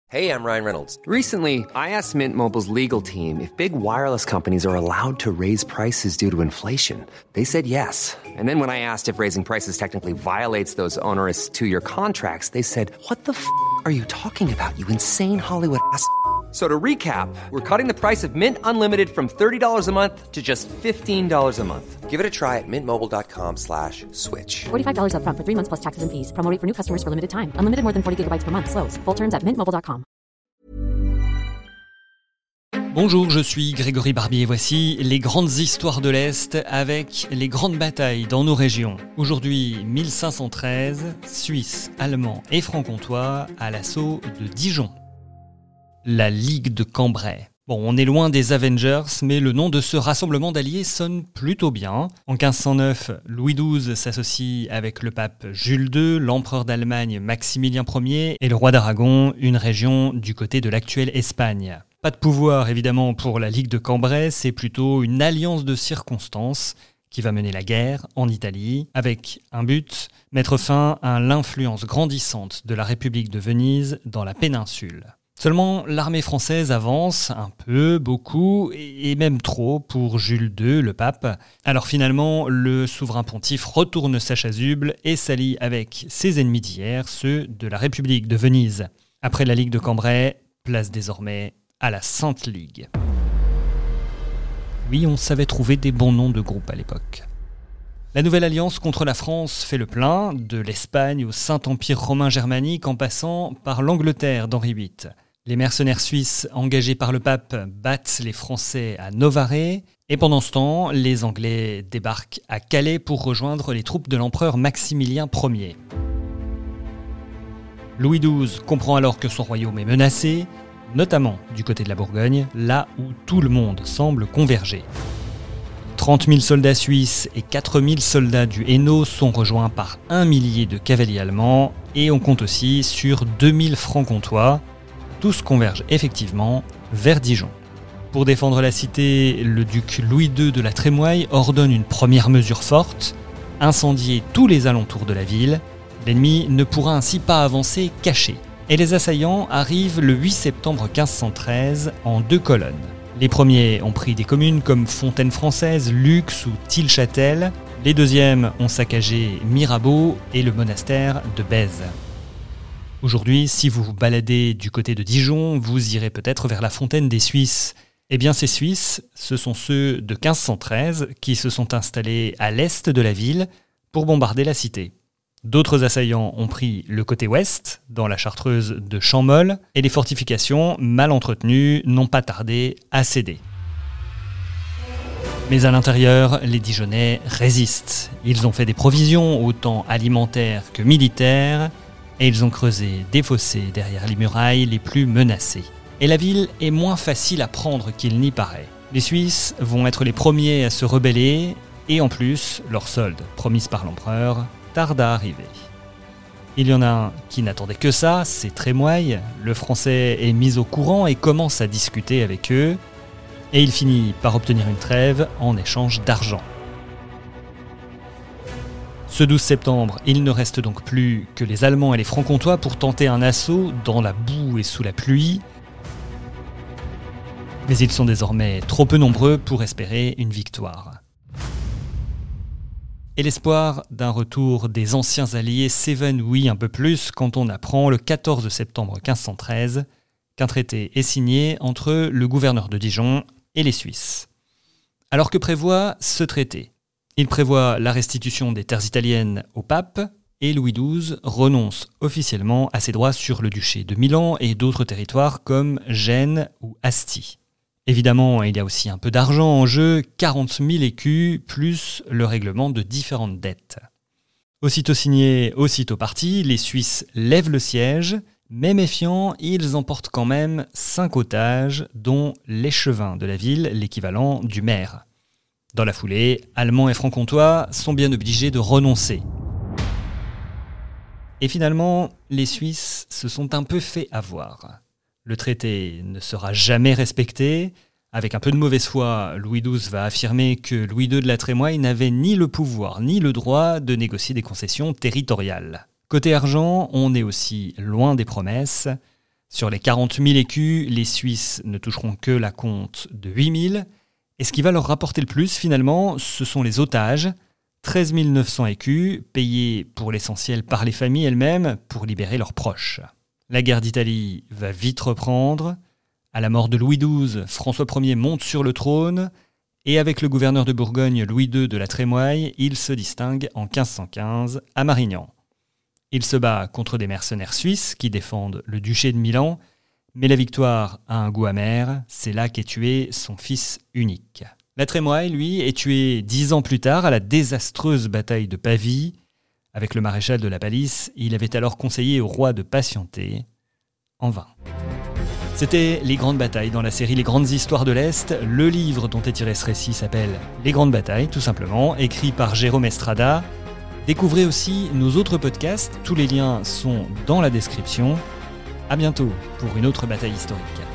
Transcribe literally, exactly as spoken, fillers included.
Hey, I'm Ryan Reynolds. Recently, I asked Mint Mobile's legal team if big wireless companies are allowed to raise prices due to inflation. They said yes. And then when I asked if raising prices technically violates those onerous two-year contracts, they said, what the f*** are you talking about, you insane Hollywood ass f- So to recap, we're cutting the price of Mint Unlimited from thirty dollars a month to just fifteen dollars a month. Give it a try at mintmobile.com slash switch. forty-five dollars up front for three months plus taxes and fees. Promo rate for new customers for limited time. Unlimited more than forty gigabytes per month. Slows full terms at mint mobile dot com. Bonjour, je suis Grégory Barbier et voici les grandes histoires de l'Est avec les grandes batailles dans nos régions. Aujourd'hui, mille cinq cent treize, Suisses, Allemands et Francs-Comtois à l'assaut de Dijon. La Ligue de Cambrai. Bon, on est loin des Avengers, mais le nom de ce rassemblement d'alliés sonne plutôt bien. En quinze cent neuf, Louis douze s'associe avec le pape Jules deux, l'empereur d'Allemagne Maximilien Ier et le roi d'Aragon, une région du côté de l'actuelle Espagne. Pas de pouvoir évidemment pour la Ligue de Cambrai, c'est plutôt une alliance de circonstances qui va mener la guerre en Italie, avec un but, mettre fin à l'influence grandissante de la République de Venise dans la péninsule. Seulement, l'armée française avance un peu, beaucoup, et même trop pour Jules deux, le pape. Alors finalement, le souverain pontife retourne sa chasuble et s'allie avec ses ennemis d'hier, ceux de la République de Venise. Après la Ligue de Cambrai, place désormais à la Sainte Ligue. Oui, on savait trouver des bons noms de groupes à l'époque. La nouvelle alliance contre la France fait le plein, de l'Espagne au Saint-Empire romain germanique en passant par l'Angleterre d'Henri huit. Les mercenaires suisses engagés par le pape battent les Français à Novare, et pendant ce temps, les Anglais débarquent à Calais pour rejoindre les troupes de l'empereur Maximilien Ier. Louis douze comprend alors que son royaume est menacé, notamment du côté de la Bourgogne, là où tout le monde semble converger. trente mille soldats suisses et quatre mille soldats du Hainaut sont rejoints par un millier de cavaliers allemands et on compte aussi sur deux mille francs-comtois. Tous convergent effectivement vers Dijon. Pour défendre la cité, le duc Louis deux de la Trémoille ordonne une première mesure forte, incendier tous les alentours de la ville. L'ennemi ne pourra ainsi pas avancer caché. Et les assaillants arrivent le huit septembre quinze cent treize en deux colonnes. Les premiers ont pris des communes comme Fontaine-Française, Lux ou Tilchâtel. Les deuxièmes ont saccagé Mirabeau et le monastère de Bèze. Aujourd'hui, si vous vous baladez du côté de Dijon, vous irez peut-être vers la fontaine des Suisses. Eh bien, ces Suisses, ce sont ceux de quinze cent treize qui se sont installés à l'est de la ville pour bombarder la cité. D'autres assaillants ont pris le côté ouest, dans la chartreuse de Champmol, et les fortifications, mal entretenues, n'ont pas tardé à céder. Mais à l'intérieur, les Dijonnais résistent. Ils ont fait des provisions, autant alimentaires que militaires, et ils ont creusé des fossés derrière les murailles les plus menacées. Et la ville est moins facile à prendre qu'il n'y paraît. Les Suisses vont être les premiers à se rebeller, et en plus, leur solde, promise par l'empereur, tarde à arriver. Il y en a un qui n'attendait que ça, c'est Trémoille. Le Français est mis au courant et commence à discuter avec eux, et il finit par obtenir une trêve en échange d'argent. Ce douze septembre, il ne reste donc plus que les Allemands et les Francs-Comtois pour tenter un assaut dans la boue et sous la pluie. Mais ils sont désormais trop peu nombreux pour espérer une victoire. Et l'espoir d'un retour des anciens alliés s'évanouit un peu plus quand on apprend le quatorze septembre quinze cent treize qu'un traité est signé entre le gouverneur de Dijon et les Suisses. Alors que prévoit ce traité ? Il prévoit la restitution des terres italiennes au pape et Louis douze renonce officiellement à ses droits sur le duché de Milan et d'autres territoires comme Gênes ou Asti. Évidemment, il y a aussi un peu d'argent en jeu, quarante mille écus, plus le règlement de différentes dettes. Aussitôt signé, aussitôt parti, les Suisses lèvent le siège, mais méfiants, ils emportent quand même cinq otages, dont l'échevin de la ville, l'équivalent du maire. Dans la foulée, Allemands et Francs-Comtois sont bien obligés de renoncer. Et finalement, les Suisses se sont un peu fait avoir. Le traité ne sera jamais respecté. Avec un peu de mauvaise foi, Louis douze va affirmer que Louis deux de la Trémoille n'avait ni le pouvoir ni le droit de négocier des concessions territoriales. Côté argent, on est aussi loin des promesses. Sur les quarante mille écus, les Suisses ne toucheront que la compte de huit mille. Et ce qui va leur rapporter le plus, finalement, ce sont les otages. treize mille neuf cents écus, payés pour l'essentiel par les familles elles-mêmes pour libérer leurs proches. La guerre d'Italie va vite reprendre. À la mort de Louis douze, François Ier monte sur le trône. Et avec le gouverneur de Bourgogne, Louis deux de la Trémoille, il se distingue en quinze cent quinze à Marignan. Il se bat contre des mercenaires suisses qui défendent le duché de Milan, mais la victoire a un goût amer, c'est là qu'est tué son fils unique. La Trémoille, lui, est tué dix ans plus tard à la désastreuse bataille de Pavie. Avec le maréchal de la Palisse, il avait alors conseillé au roi de patienter, en vain. C'était Les Grandes Batailles dans la série Les Grandes Histoires de l'Est. Le livre dont est tiré ce récit s'appelle Les Grandes Batailles, tout simplement, écrit par Jérôme Estrada. Découvrez aussi nos autres podcasts, tous les liens sont dans la description. À bientôt pour une autre bataille historique.